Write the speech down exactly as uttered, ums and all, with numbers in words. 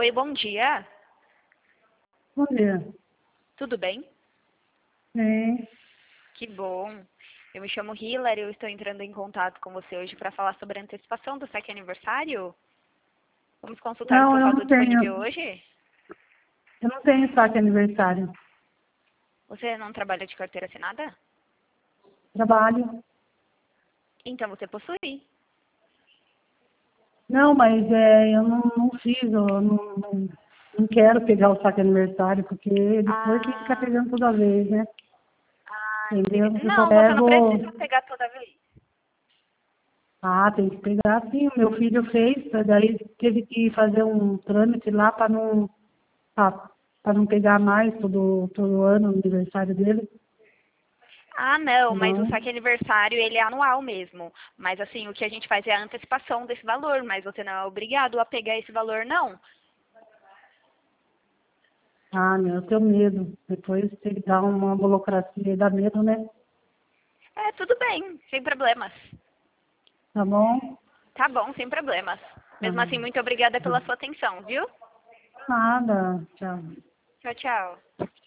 Oi, bom dia. Bom dia. Tudo bem? Sim. Que bom. Eu me chamo Hillary, eu estou entrando em contato com você hoje para falar sobre a antecipação do saque aniversário. Vamos consultar o Não, seu eu saldo não disponível tenho. hoje? Eu não tenho saque aniversário. Você não trabalha de carteira assinada? Trabalho. Então você possui. Não, mas é, eu não, não fiz, eu não, não, não quero pegar o saque aniversário, porque depois tem que ficar Ah, pegando toda vez, né? ah, Entendeu? entendi. Eu só Não, você não pego. precisa pegar toda vez. Ah, tem que pegar sim. O meu filho fez, daí teve que fazer um trâmite lá para não, para não pegar mais todo, todo ano o aniversário dele. Ah, não, mas o Não. saque aniversário, ele é anual mesmo. Mas assim, o que a gente faz é a antecipação desse valor, mas você não é obrigado a pegar esse valor, não. Ah, meu, eu tenho medo. Depois tem que dar uma burocracia e dá medo, né? É, tudo bem, sem problemas. Tá bom? Tá bom, sem problemas. Mesmo assim, Ah, muito obrigada pela sua atenção, viu? nada. Tchau. Tchau, tchau.